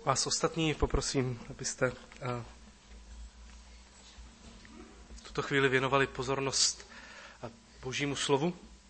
Vás ostatní poprosím, abyste tuto chvíli věnovali pozornost Božímu slovu.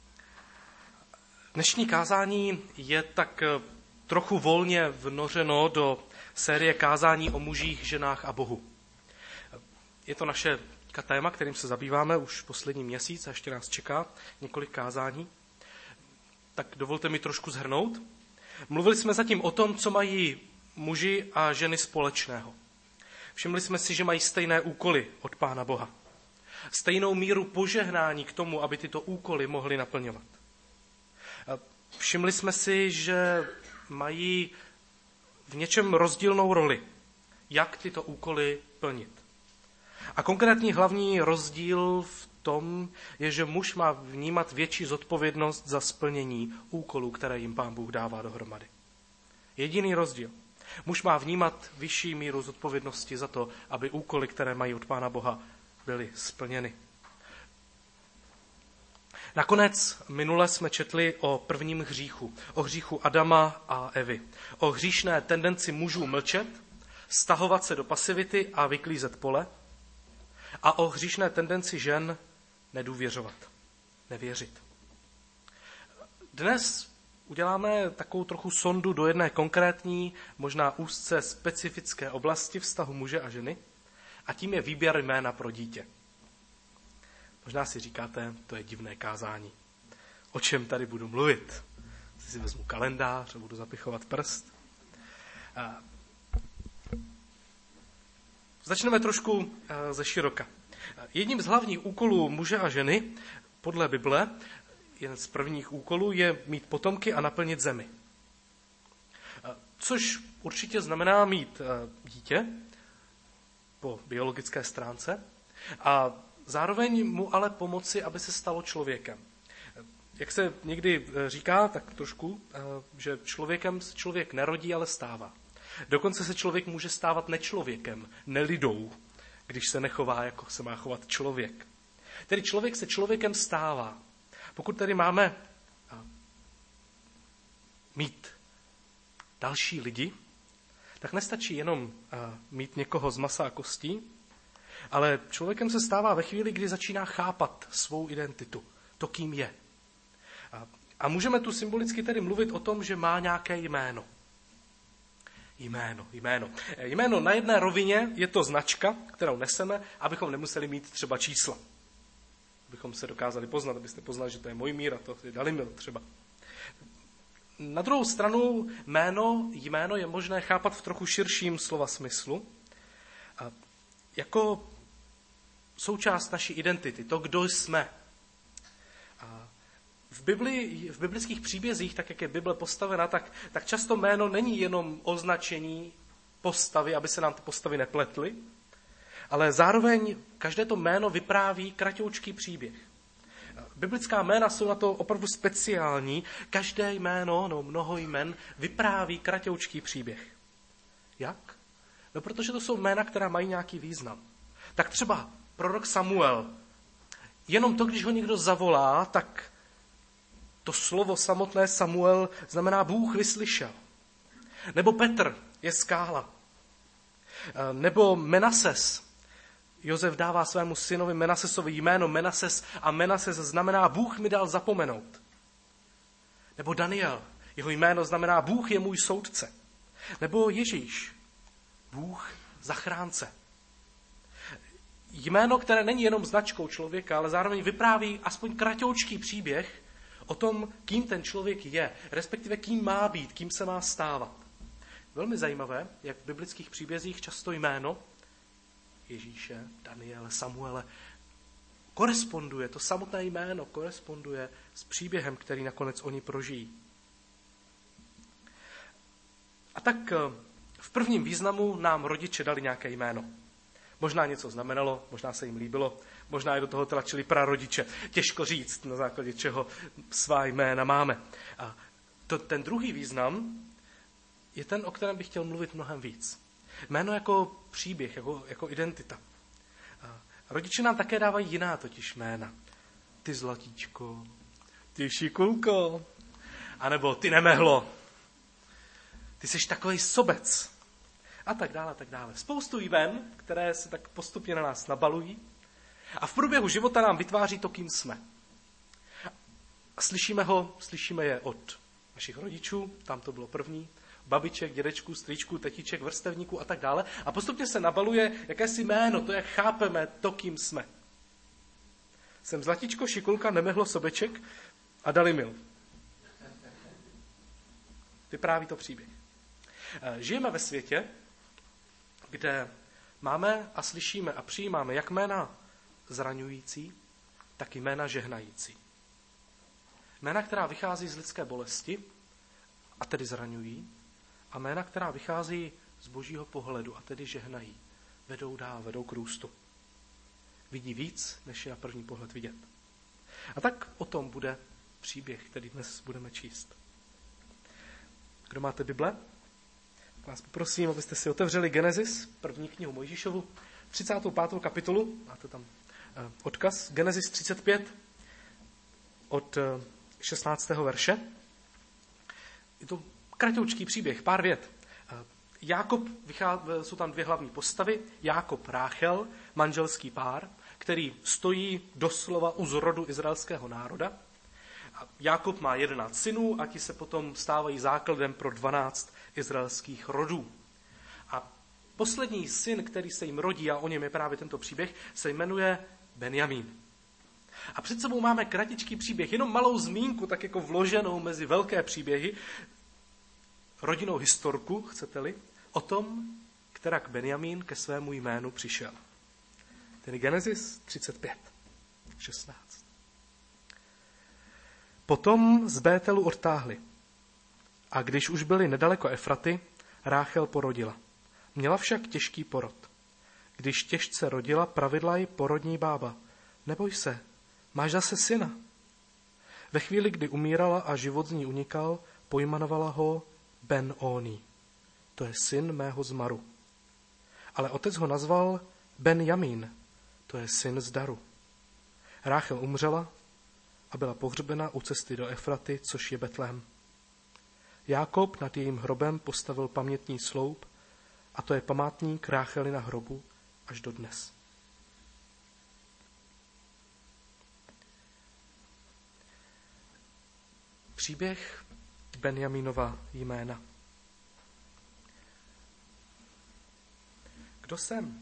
Dnešní kázání je tak trochu volně vnořeno do série kázání o mužích, ženách a Bohu. Je to naše téma, kterým se zabýváme už poslední měsíc a ještě nás čeká několik kázání. Tak dovolte mi trošku shrnout. Mluvili jsme zatím o tom, co mají muži a ženy společného. Všimli jsme si, že mají stejné úkoly od Pána Boha. Stejnou míru požehnání k tomu, aby tyto úkoly mohli naplňovat. Všimli jsme si, že mají v něčem rozdílnou roli, jak tyto úkoly plnit. A konkrétní hlavní rozdíl v tom je, že muž má vnímat větší zodpovědnost za splnění úkolů, které jim Pán Bůh dává dohromady. Jediný rozdíl. Muž má vnímat vyšší míru zodpovědnosti za to, aby úkoly, které mají od Pána Boha, byly splněny. Nakonec minule jsme četli o prvním hříchu, o hříchu Adama a Evy, o hříšné tendenci mužů mlčet, stahovat se do pasivity a vyklízet pole a o hříšné tendenci žen nedůvěřovat, nevěřit. Dnes uděláme takovou trochu sondu do jedné konkrétní, možná úzce specifické oblasti vztahu muže a ženy a tím je výběr jména pro dítě. Možná si říkáte, to je divné kázání. O čem tady budu mluvit? Si vezmu kalendář a budu zapichovat prst. Začneme trošku ze široka. Jedním z hlavních úkolů muže a ženy, podle Bible, jeden z prvních úkolů je mít potomky a naplnit zemi. Což určitě znamená mít dítě po biologické stránce a zároveň mu ale pomoci, aby se stalo člověkem. Jak se někdy říká, tak trošku, že člověkem se člověk nerodí, ale stává. Dokonce se člověk může stávat nečlověkem, nelidou, když se nechová, jako se má chovat člověk. Tedy člověk se člověkem stává. Pokud tedy máme mít další lidi, tak nestačí jenom mít někoho z masa a kostí, ale člověkem se stává ve chvíli, kdy začíná chápat svou identitu, to, kým je. A můžeme tu symbolicky tedy mluvit o tom, že má nějaké jméno. Jméno na jedné rovině je to značka, kterou neseme, abychom nemuseli mít třeba čísla. Abychom se dokázali poznat, abyste poznali, že to je můj mír a to je Dalimil třeba. Na druhou stranu jméno je možné chápat v trochu širším slova smyslu. Jako součást naší identity, to, kdo jsme. V biblických příbězích, tak jak je Bible postavena, tak často jméno není jenom označení postavy, aby se nám ty postavy nepletly, ale zároveň každé to jméno vypráví kratoučký příběh. Biblická jména jsou na to opravdu speciální. Každé jméno, mnoho jmen, vypráví kratoučký příběh. Jak? No, protože to jsou jména, která mají nějaký význam. Tak třeba prorok Samuel. Jenom to, když ho někdo zavolá, tak to slovo samotné Samuel znamená Bůh vyslyšel. Nebo Petr je skála. Nebo Menases. Josef dává svému synovi Menasesovi jméno Menases a Menases znamená Bůh mi dal zapomenout. Nebo Daniel. Jeho jméno znamená Bůh je můj soudce. Nebo Ježíš. Bůh zachránce. Jméno, které není jenom značkou člověka, ale zároveň vypráví aspoň kratoučký příběh o tom, kým ten člověk je, respektive kým má být, kým se má stávat. Velmi zajímavé, jak v biblických příbězích často jméno Ježíše, Daniele, Samuele koresponduje, to samotné jméno koresponduje s příběhem, který nakonec oni prožijí. A tak v prvním významu nám rodiče dali nějaké jméno. Možná něco znamenalo, možná se jim líbilo, možná je do toho tlačili prarodiče. Těžko říct, na základě čeho svá jména máme. A ten druhý význam je ten, o kterém bych chtěl mluvit mnohem víc. Jméno jako příběh, jako identita. A rodiče nám také dávají jiná totiž jména. Ty zlatíčko, ty šikulko, anebo ty nemehlo. Ty jsi takovej sobec. A tak dále, a tak dále. Spoustu jmen, které se tak postupně na nás nabalují a v průběhu života nám vytváří to, kým jsme. A slyšíme je od našich rodičů, tam to bylo první, babiček, dědečků, strýčků, tetiček, vrstevníků a tak dále. A postupně se nabaluje jakési jméno, to, jak chápeme to, kým jsme. Jsem Zlatičko, Šikulka, Nemehlo, Sobeček a Dalimil. Vypráví to příběh. Žijeme ve světě, kde máme a slyšíme a přijímáme jak jména zraňující, tak i jména žehnající. Jména, která vychází z lidské bolesti, a tedy zraňují, a jména, která vychází z božího pohledu, a tedy žehnají. Vedou dál, vedou k růstu. Vidí víc, než je na první pohled vidět. A tak o tom bude příběh, který dnes budeme číst. Kdo máte Bible? Vás poprosím, abyste si otevřeli Genesis, první knihu Mojžíšovu, 35. kapitolu, máte tam odkaz, Genesis 35 od 16. verše. Je to kratoučký příběh, pár vět. Jsou tam dvě hlavní postavy, Jákob, Ráchel, manželský pár, který stojí doslova u zrodu izraelského národa. Jákob má 11 synů a ti se potom stávají základem pro 12 izraelských rodů. A poslední syn, který se jim rodí, a o něm je právě tento příběh, se jmenuje Benjamín. A před sebou máme kratičký příběh, jenom malou zmínku, tak jako vloženou mezi velké příběhy, rodinnou historku, chcete-li, o tom, kterak Benjamín ke svému jménu přišel. Tedy Genesis 35, 16. Potom z Bételu odtáhli. A když už byli nedaleko Efraty, Ráchel porodila. Měla však těžký porod. Když těžce rodila, pravidla ji porodní bába. Neboj se, máš zase syna. Ve chvíli, kdy umírala a život z ní unikal, pojmenovala ho Ben-Oni. To je syn mého zmaru. Ale otec ho nazval Benjamín. To je syn z daru. Ráchel umřela a byla pohřbena u cesty do Efraty, což je Betlém. Jákob nad jejím hrobem postavil pamětní sloup a to je památník Rácheli na hrobu až do dnes. Příběh Benjamínova jména. Kdo jsem?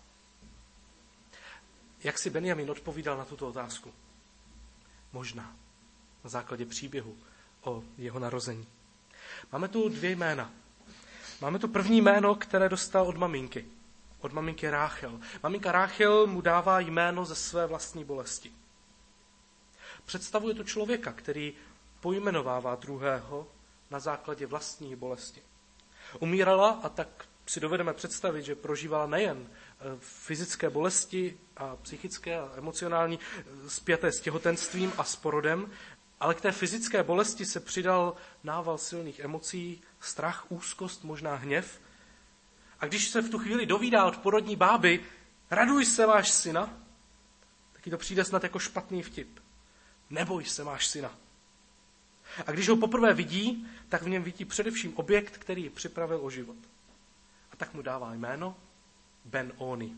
Jak si Benjamín odpovídal na tuto otázku? Možná na základě příběhu o jeho narození. Máme tu dvě jména. Máme tu první jméno, které dostal od maminky. Od maminky Ráchel. Maminka Ráchel mu dává jméno ze své vlastní bolesti. Představuje tu člověka, který pojmenovává druhého na základě vlastní bolesti. Umírala a tak si dovedeme představit, že prožívala nejen fyzické bolesti a psychické a emocionální spjaté s těhotenstvím a s porodem, ale k té fyzické bolesti se přidal nával silných emocí, strach, úzkost, možná hněv. A když se v tu chvíli dovídá od porodní báby, raduj se, máš syna, tak jí to přijde snad jako špatný vtip. Neboj se, máš syna. A když ho poprvé vidí, tak v něm vidí především objekt, který ji připravil o život. A tak mu dává jméno Ben-Oni.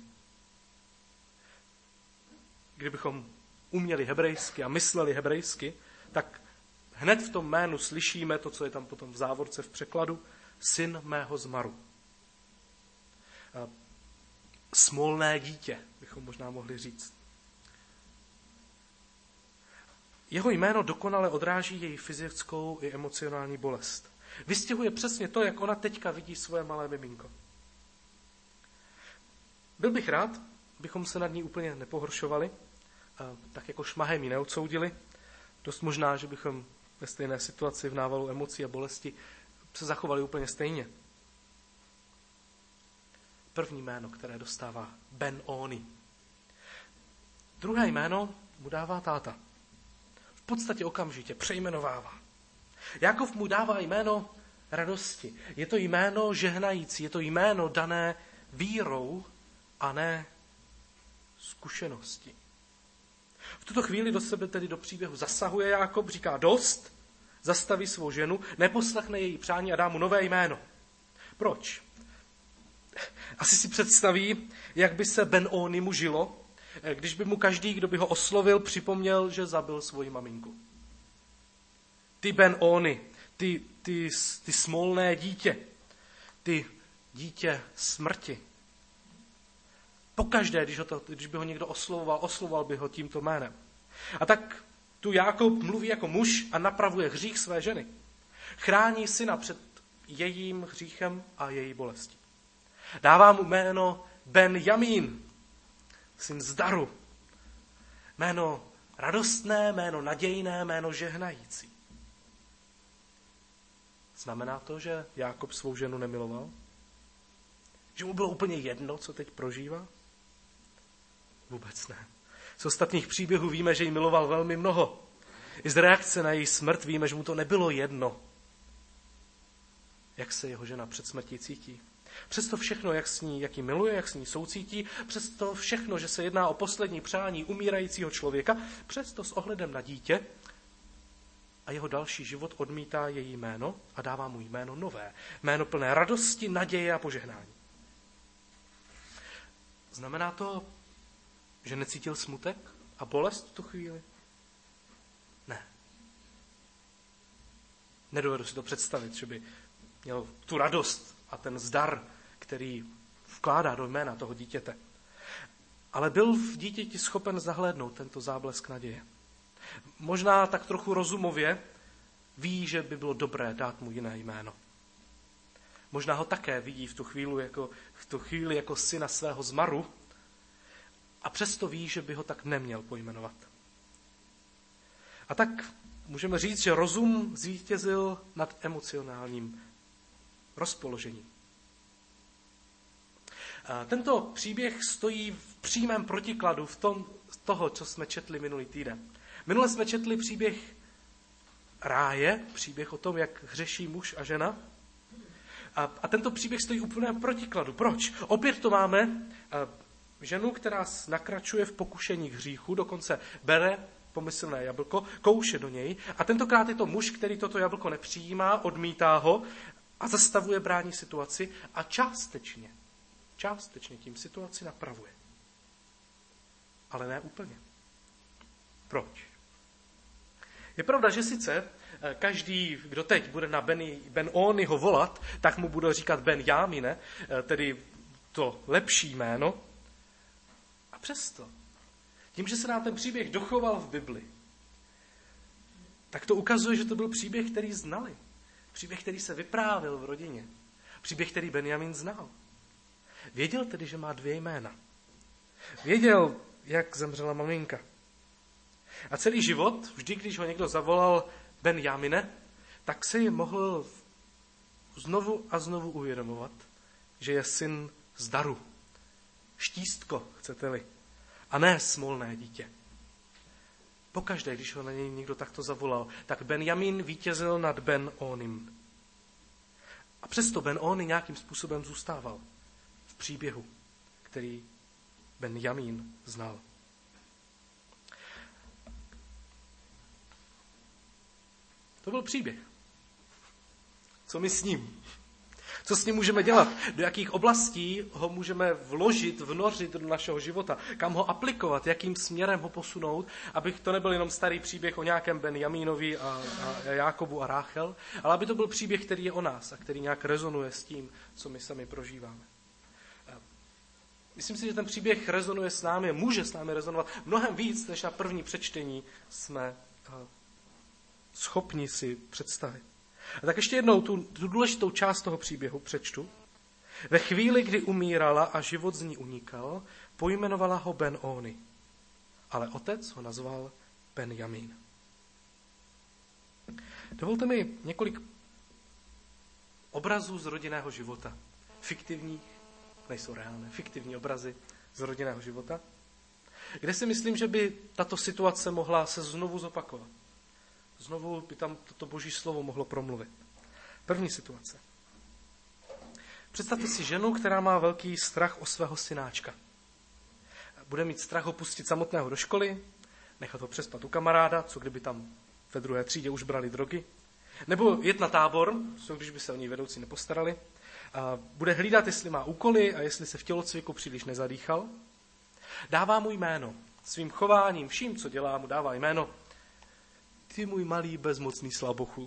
Kdybychom uměli hebrejsky a mysleli hebrejsky, tak hned v tom jménu slyšíme to, co je tam potom v závorce v překladu, syn mého zmaru. Smolné dítě, bychom možná mohli říct. Jeho jméno dokonale odráží její fyzickou i emocionální bolest. Vystihuje přesně to, jak ona teďka vidí svoje malé miminko. Byl bych rád, bychom se nad ní úplně nepohoršovali, tak jako šmahem ji neodsoudili. Dost možná, že bychom ve stejné situaci v návalu emocí a bolesti se zachovali úplně stejně. První jméno, které dostává Ben-Oni. Druhé jméno mu dává táta. V podstatě okamžitě přejmenovává. Jákov mu dává jméno radosti. Je to jméno žehnající, je to jméno dané vírou a ne zkušeností. V tuto chvíli do sebe tedy do příběhu zasahuje Jákob, říká dost, zastaví svou ženu, neposlechne její přání a dá mu nové jméno. Proč? asi si představí, jak by se Ben-Oni mu žilo, když by mu každý, kdo by ho oslovil, připomněl, že zabil svoji maminku. Ty Ben-Oni, ty smolné dítě, ty dítě smrti. Pokaždé, když by ho někdo oslovoval by ho tímto jménem. A tak tu Jákob mluví jako muž a napravuje hřích své ženy. Chrání syna před jejím hříchem a její bolestí. Dává mu jméno Ben-Jamín, syn zdaru. Jméno radostné, jméno nadějné, jméno žehnající. Znamená to, že Jákob svou ženu nemiloval? Že mu bylo úplně jedno, co teď prožívá? Vůbec ne. Z ostatních příběhů víme, že ji miloval velmi mnoho. I z reakce na její smrt víme, že mu to nebylo jedno. Jak se jeho žena před smrtí cítí. Přesto všechno, jak ji miluje, jak s ní soucítí, přesto všechno, že se jedná o poslední přání umírajícího člověka, přesto s ohledem na dítě a jeho další život odmítá její jméno a dává mu jméno nové. Jméno plné radosti, naděje a požehnání. Znamená to, že necítil smutek a bolest v tu chvíli? Ne. Nedovedu si to představit, že by měl tu radost a ten zdar, který vkládá do jména toho dítěte. Ale byl v dítěti schopen zahlédnout tento záblesk naděje. Možná tak trochu rozumově ví, že by bylo dobré dát mu jiné jméno. Možná ho také vidí v tu chvíli jako syna svého zmaru a přesto ví, že by ho tak neměl pojmenovat. A tak můžeme říct, že rozum zvítězil nad emocionálním rozpoložením. A tento příběh stojí v přímém protikladu toho, co jsme četli minulý týden. Minule jsme četli příběh ráje, příběh o tom, jak hřeší muž a žena. A tento příběh stojí úplně v protikladu. Proč? Opět to máme ženu, která nakračuje v pokušení k hříchu, dokonce bere pomyslné jablko, kouše do něj. A tentokrát je to muž, který toto jablko nepřijímá, odmítá ho a zastavuje, brání situaci a částečně tím situaci napravuje. Ale ne úplně. Proč? Je pravda, že sice každý, kdo teď bude na Ben-Oniho volat, tak mu bude říkat Ben-Jámine, tedy to lepší jméno. A přesto, tím, že se nám ten příběh dochoval v Bibli, tak to ukazuje, že to byl příběh, který znali. Příběh, který se vyprávěl v rodině. Příběh, který Benjamin znal. Věděl tedy, že má 2 jména. Věděl, jak zemřela maminka. A celý život, vždy, když ho někdo zavolal Ben-Jámine, tak se jim mohl znovu a znovu uvědomovat, že je syn zdaru. Štístko, chcete-li. A ne smolné dítě. Pokaždé, když ho na něj někdo takto zavolal, tak Benjamin vítězil nad Ben-Onim. A přesto Ben-Oni nějakým způsobem zůstával v příběhu, který Benjamin znal. To byl příběh. Co my s ním? Co s ním můžeme dělat? Do jakých oblastí ho můžeme vnořit do našeho života? Kam ho aplikovat? Jakým směrem ho posunout? Aby to nebyl jenom starý příběh o nějakém Benjamínovi a Jákobu a Ráchel, ale aby to byl příběh, který je o nás a který nějak rezonuje s tím, co my sami prožíváme. Myslím si, že ten příběh rezonuje s námi, může s námi rezonovat mnohem víc, než na první přečtení jsme schopni si představit. A tak ještě jednou tu důležitou část toho příběhu přečtu. Ve chvíli, kdy umírala a život z ní unikal, pojmenovala ho Ben-Oni, ale otec ho nazval Benjamin. Dovolte mi několik obrazů z rodinného života. Fiktivních, nejsou reálné, fiktivní obrazy z rodinného života, kde si myslím, že by tato situace mohla se znovu zopakovat. Znovu by tam toto boží slovo mohlo promluvit. První situace. Představte si ženu, která má velký strach o svého synáčka. Bude mít strach ho pustit samotného do školy, nechat ho přespat u kamaráda, co kdyby tam ve 2. třídě už brali drogy, nebo jet na tábor, co když by se o něj vedoucí nepostarali, A bude hlídat, jestli má úkoly a jestli se v tělocviku příliš nezadýchal. Dává mu jméno. Svým chováním, vším, co dělá, mu dává jméno. Ty můj malý bezmocný slabochu.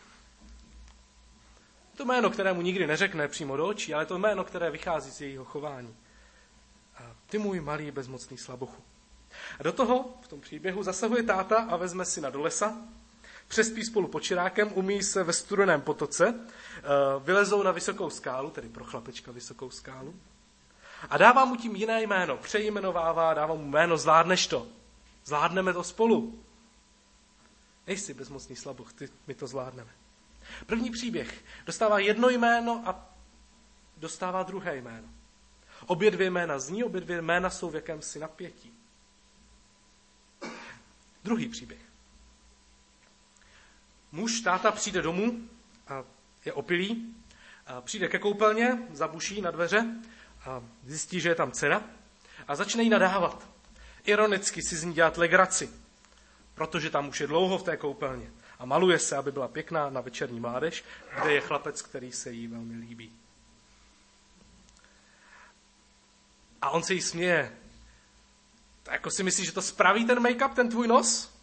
To jméno, které mu nikdy neřekne přímo do očí, ale to jméno, které vychází z jejího chování. A ty můj malý bezmocný slabochu. A do toho, v tom příběhu, zasahuje táta a vezme syna do lesa, přespí spolu pod čirákem, umíjí se ve studeném potoce, vylezou na vysokou skálu, tedy pro chlapečka vysokou skálu, a dává mu tím jiné jméno, přejmenovává, dává mu jméno, zvládneš to, zvládneme to spolu. Nejsi bezmocný slaboch, my to zvládneme. První příběh dostává jedno jméno a dostává druhé jméno. Obě dvě jména zní, obě dvě jména jsou v jakémsi napětí. Druhý příběh. Muž, táta, přijde domů a je opilý, a přijde ke koupelně, zabuší na dveře a zjistí, že je tam dcera a začne jí nadávat. Ironicky si z ní dělat legraci, protože tam už je dlouho v té koupelně a maluje se, aby byla pěkná na večerní mládež, kde je chlapec, který se jí velmi líbí. A on se jí směje. Jako si myslíš, že to spraví ten make-up, ten tvůj nos?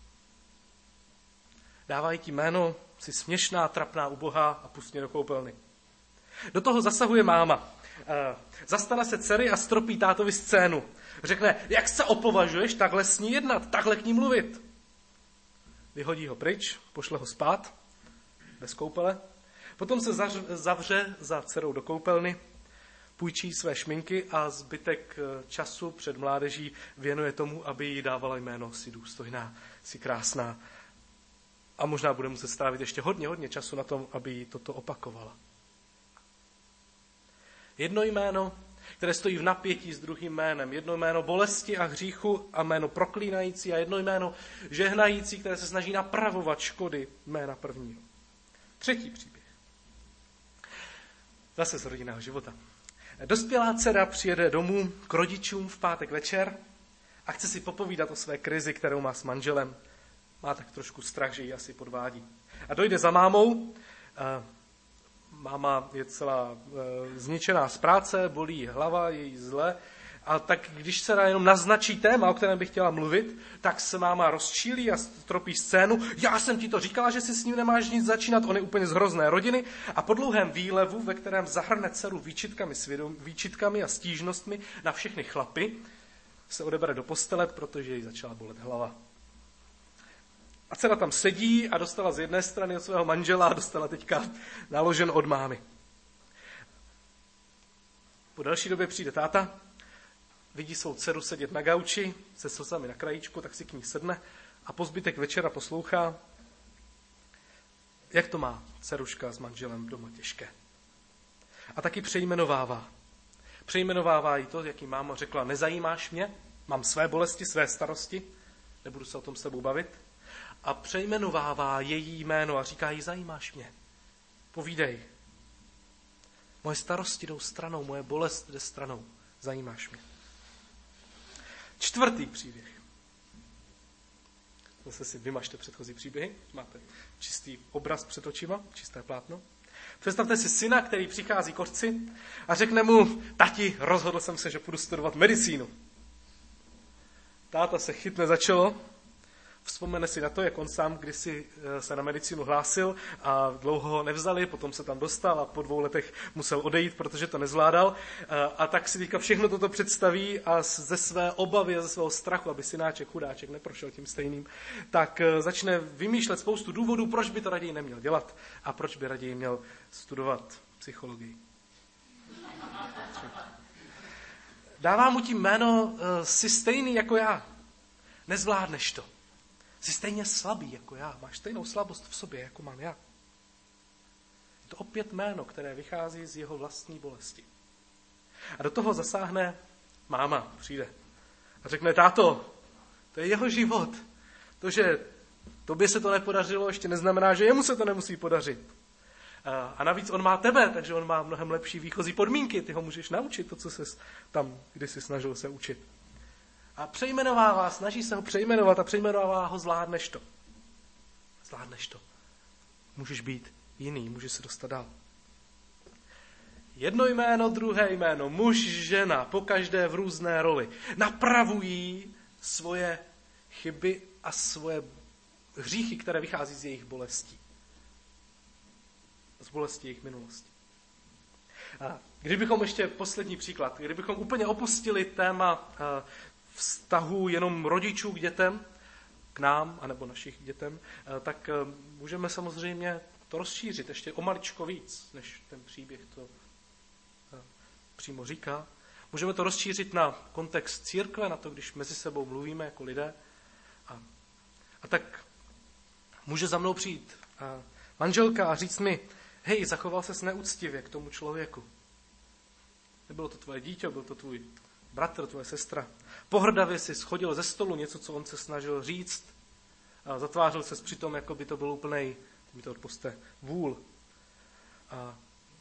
Dávají ti jméno, jsi směšná, trapná, ubohá a pust mě do koupelny. Do toho zasahuje máma. Zastane se dcery a stropí tátovi scénu. Řekne, jak se opovažuješ takhle s ní jednat, takhle k ní mluvit. Vyhodí ho pryč, pošle ho spát, bez koupele. Potom se zavře za dcerou do koupelny, půjčí své šminky a zbytek času před mládeží věnuje tomu, aby jí dávala jméno si důstojná, si krásná. A možná bude muset strávit ještě hodně času na tom, aby jí toto opakovala. Jedno jméno, které stojí v napětí s druhým jménem. Jedno jméno bolesti a hříchu a jméno proklínající a jedno jméno žehnající, které se snaží napravovat škody jména prvního. Třetí příběh. Zase z rodinného života. Dospělá dcera přijede domů k rodičům v pátek večer a chce si popovídat o své krizi, kterou má s manželem. Má tak trošku strach, že ji asi podvádí. A dojde za mámou. Máma je celá zničená z práce, bolí jí hlava, je jí zle. A tak když se jenom naznačí téma, o kterém bych chtěla mluvit, tak se máma rozčílí a stropí scénu. Já jsem ti to říkala, že si s ním nemáš nic začínat, on je úplně z hrozné rodiny. A po dlouhém výlevu, ve kterém zahrne dceru výčitkami a stížnostmi na všechny chlapy, se odebere do postele, protože jí začala bolet hlava. A dcera tam sedí a dostala z jedné strany od svého manžela a dostala teďka naložen od mámy. Po delší době přijde táta, vidí svou dceru sedět na gauči se slzami na krajíčku, tak si k ní sedne a po zbytek večera poslouchá, jak to má dceruška s manželem doma těžké. A taky přejmenovává. Přejmenovává jí to, jak jí máma řekla, nezajímáš mě, mám své bolesti, své starosti, nebudu se o tom s tebou bavit. A přejmenovává její jméno a říká jí, zajímáš mě, povídej. Moje starosti jdou stranou, moje bolest jde stranou, zajímáš mě. Čtvrtý příběh. Zase si vymažte předchozí příběhy, máte čistý obraz před očima, čisté plátno. Představte si syna, který přichází k otci a řekne mu, tati, rozhodl jsem se, že půjdu studovat medicínu. Táta se chytne za čelo, vzpomene si na to, jak on sám kdysi se na medicínu hlásil a dlouho ho nevzali, potom se tam dostal a po 2 letech musel odejít, protože to nezvládal. A tak si teďka všechno toto představí a ze své obavy a ze svého strachu, aby synáček, chudáček neprošel tím stejným, tak začne vymýšlet spoustu důvodů, proč by to raději neměl dělat a proč by raději měl studovat psychologii. Dává mu tím jméno, jsi stejný jako já, nezvládneš to. Jsi stejně slabý jako já, máš stejnou slabost v sobě, jako mám já. Je to opět jméno, které vychází z jeho vlastní bolesti. A do toho zasáhne máma, přijde a řekne, táto, to je jeho život. To, že tobě se to nepodařilo, ještě neznamená, že jemu se to nemusí podařit. A navíc on má tebe, takže on má mnohem lepší výchozí podmínky. Ty ho můžeš naučit to, co ses tam kdysi snažil se učit. A přejmenovává, snaží se ho přejmenovat a přejmenovává ho, zvládneš to. Zvládneš to. Můžeš být jiný, můžeš se dostat dál. Jedno jméno, druhé jméno, muž, žena, pokaždé v různé roli. Napravují svoje chyby a svoje hříchy, které vychází z jejich bolestí. Z bolesti jejich minulosti. A kdybychom ještě poslední příklad, kdybychom úplně opustili téma vztahu jenom rodičů k dětem, k nám, anebo našich dětem, tak můžeme samozřejmě to rozšířit ještě o maličko víc, než ten příběh to přímo říká. Můžeme to rozšířit na kontext církve, na to, když mezi sebou mluvíme jako lidé. A tak může za mnou přijít manželka a říct mi, hej, zachoval ses neúctivě k tomu člověku. Nebylo to tvoje dítě, byl to tvůj bratr, tvoje sestra. Pohrdavě si schodil ze stolu něco, co on se snažil říct. A zatvářil ses přitom, jako by to byl úplnej, mi to odpusťte, vůl. A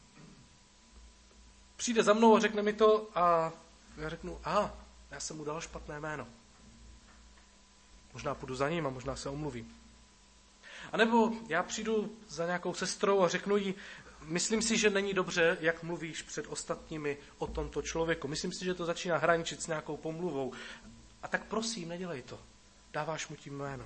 přijde za mnou a řekne mi to a já řeknu, já jsem mu dal špatné jméno. Možná půjdu za ním a možná se omluvím. A nebo já přijdu za nějakou sestrou a řeknu jí, myslím si, že není dobře, jak mluvíš před ostatními o tomto člověku. Myslím si, že to začíná hraničit s nějakou pomluvou. A tak prosím, nedělej to. Dáváš mu tím jméno.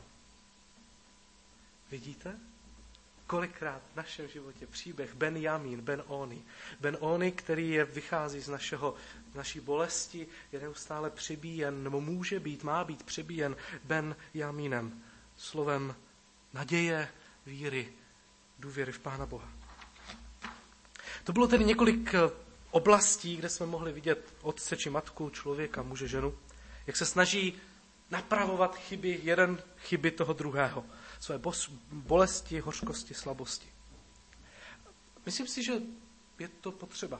Vidíte? Kolikrát v našem životě příběh Ben-Jamín, Ben-Oni. Ben-Oni, který vychází z naší bolesti, je neustále přebíjen, nebo může být, má být přebíjen Ben-Jamínem. Slovem naděje, víry, důvěry v Pána Boha. To bylo tedy několik oblastí, kde jsme mohli vidět otce či matku, člověka, muže, ženu, jak se snaží napravovat chyby toho druhého. Své bolesti, hořkosti, slabosti. Myslím si, že je to potřeba.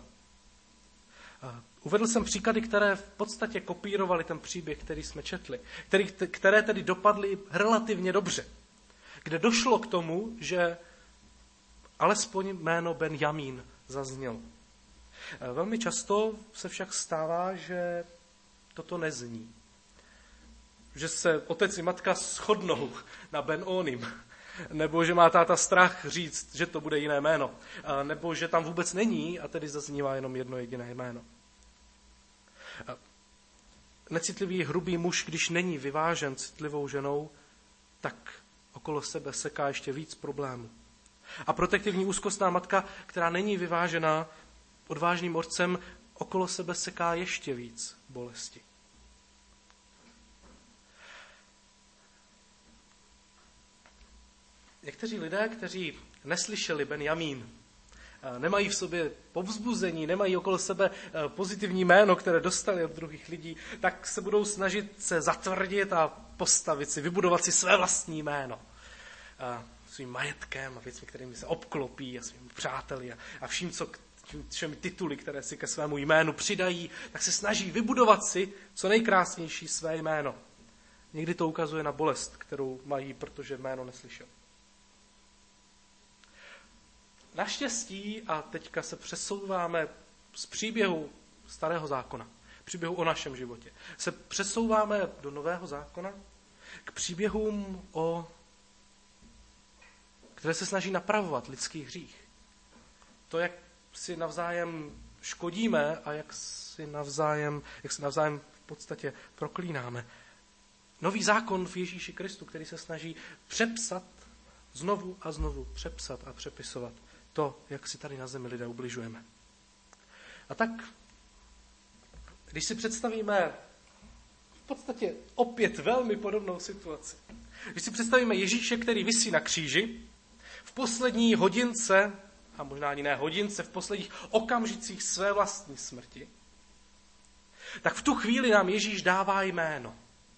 Uvedl jsem příklady, které v podstatě kopírovaly ten příběh, který jsme četli, které tedy dopadly relativně dobře. Kde došlo k tomu, že alespoň jméno Ben-Jamín zaznělo. Velmi často se však stává, že toto nezní. Že se otec i matka shodnou na Ben-Onim, nebo že má táta strach říct, že to bude jiné jméno, nebo že tam vůbec není a tedy zaznívá jenom jedno jediné jméno. Necitlivý hrubý muž, když není vyvážen citlivou ženou, tak okolo sebe seká ještě víc problémů. A protektivní úzkostná matka, která není vyvážená odvážným otcem, okolo sebe seká ještě víc bolesti. Někteří lidé, kteří neslyšeli Ben-Jamín, nemají v sobě povzbuzení, nemají okolo sebe pozitivní jméno, které dostali od druhých lidí, tak se budou snažit se zatvrdit a postavit si, vybudovat si své vlastní jméno. Svým majetkem a věcmi, kterými se obklopí a svými přáteli a všemi tituly, které si ke svému jménu přidají, tak se snaží vybudovat si co nejkrásnější své jméno. Někdy to ukazuje na bolest, kterou mají, protože jméno neslyšel. Naštěstí, a teďka se přesouváme z příběhu Starého zákona, příběhu o našem životě, se přesouváme do Nového zákona k příběhům, které se snaží napravovat lidský hřích. To, jak si navzájem škodíme a jak se navzájem v podstatě proklínáme. Nový zákon v Ježíši Kristu, který se snaží přepsat, znovu a znovu přepsat a přepisovat to, jak si tady na zemi lidé ubližujeme. A tak, když si představíme v podstatě opět velmi podobnou situaci, když si představíme Ježíše, který visí na kříži, v poslední hodince, a možná ani ne hodince, v posledních okamžicích své vlastní smrti, tak v tu chvíli nám Ježíš dává jméno.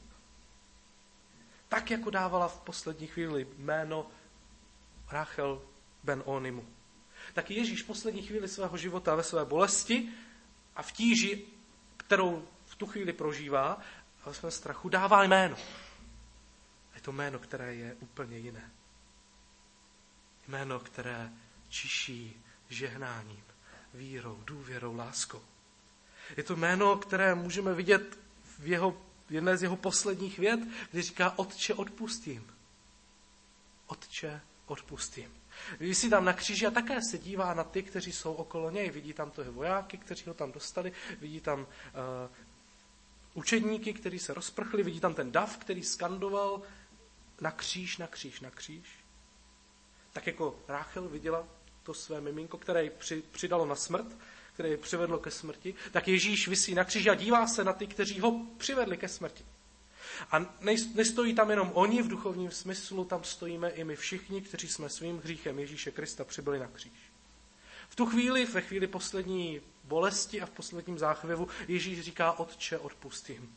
Tak, jako dávala v poslední chvíli jméno Rachel Ben-Onimu. Tak Ježíš v poslední chvíli svého života ve své bolesti a v tíži, kterou v tu chvíli prožívá, a ve svém strachu dává jméno. Je to jméno, které je úplně jiné. Jméno, které čiší žehnáním, vírou, důvěrou, láskou. Je to jméno, které můžeme vidět v jedné z jeho posledních vět, kdy říká: Otče, odpustím. Otče, odpustím. Visí tam na kříži a také se dívá na ty, kteří jsou okolo něj. Vidí tam toho vojáky, kteří ho tam dostali, vidí tam učedníky, kteří se rozprchli, vidí tam ten dav, který skandoval na kříž, na kříž, na kříž. Tak jako Ráchel viděla to své miminko, které ji přidalo na smrt, které ji přivedlo ke smrti, tak Ježíš visí na kříži a dívá se na ty, kteří ho přivedli ke smrti. A nestojí tam jenom oni v duchovním smyslu, tam stojíme i my všichni, kteří jsme svým hříchem Ježíše Krista přibyli na kříž. V tu chvíli, ve chvíli poslední bolesti a v posledním záchvěvu, Ježíš říká: Otče, odpusť jim.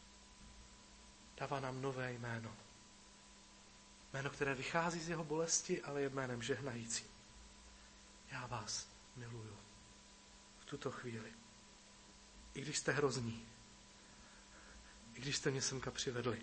Dává nám nové jméno. Jméno, které vychází z jeho bolesti, ale je jménem žehnajícím. Já vás miluju. V tuto chvíli. I když jste hrozní. I když jste mě semka přivedli.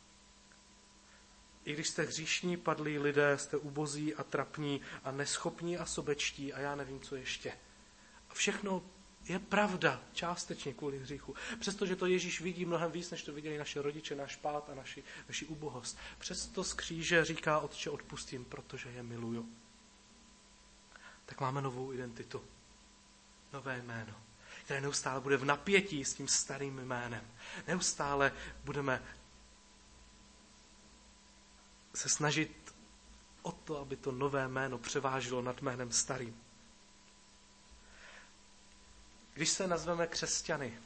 I když jste hříšní, padlí lidé, jste ubozí a trapní a neschopní a sobečtí a já nevím, co ještě. A všechno je pravda, částečně kvůli hříchu. Přestože to Ježíš vidí mnohem víc, než to viděli naše rodiče, náš pád a naši ubohost. Přesto z kříže říká: Otče, odpustím, protože je miluju. Tak máme novou identitu. Nové jméno, které neustále bude v napětí s tím starým jménem. Neustále budeme se snažit o to, aby to nové jméno převážilo nad jménem starým. Když se nazveme křesťany,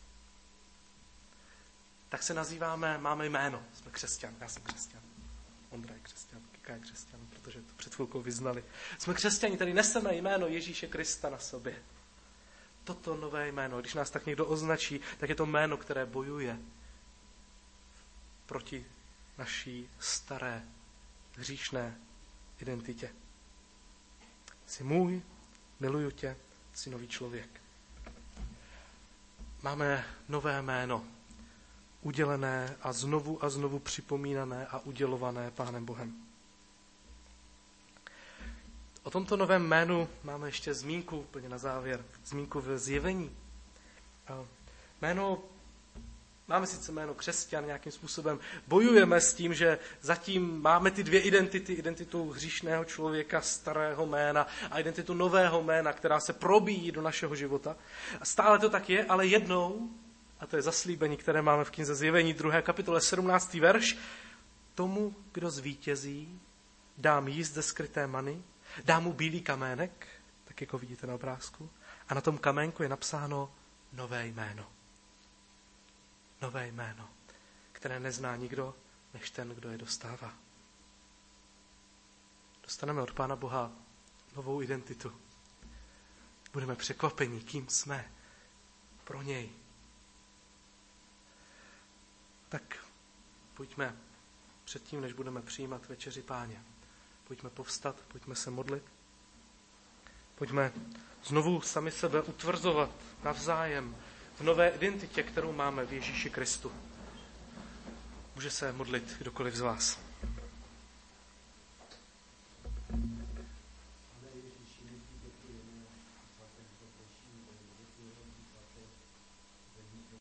tak se nazýváme, máme jméno, jsme křesťan, já jsem křesťan. Ondra je křesťan, Kika je křesťan, protože to před chvilkou vyznali. Jsme křesťani, tady neseme jméno Ježíše Krista na sobě. Toto nové jméno, když nás tak někdo označí, tak je to jméno, které bojuje proti naší staré, hříšné identitě. Jsi můj, miluju tě, jsi nový člověk. Máme nové jméno, udělené a znovu připomínané a udělované Pánem Bohem. O tomto novém jménu máme ještě zmínku úplně na závěr, zmínku v Zjevení. Máme sice jméno křesťan, nějakým způsobem bojujeme s tím, že zatím máme ty dvě identity, identitu hříšného člověka, starého jména a identitu nového jména, která se probíjí do našeho života. A stále to tak je, ale jednou, a to je zaslíbení, které máme v knize Zjevení 2. kapitole 17. verš, tomu, kdo zvítězí, dám jíst ze skryté many, dám mu bílý kamének, tak jako vidíte na obrázku, a na tom kaménku je napsáno nové jméno. Nové jméno, které nezná nikdo, než ten, kdo je dostává. Dostaneme od Pána Boha novou identitu. Budeme překvapeni, kým jsme pro něj. Tak pojďme předtím, než budeme přijímat večeři Páně. Pojďme povstat, pojďme se modlit. Pojďme znovu sami sebe utvrzovat navzájem v nové identitě, kterou máme v Ježíši Kristu. Může se modlit kdokoliv z vás.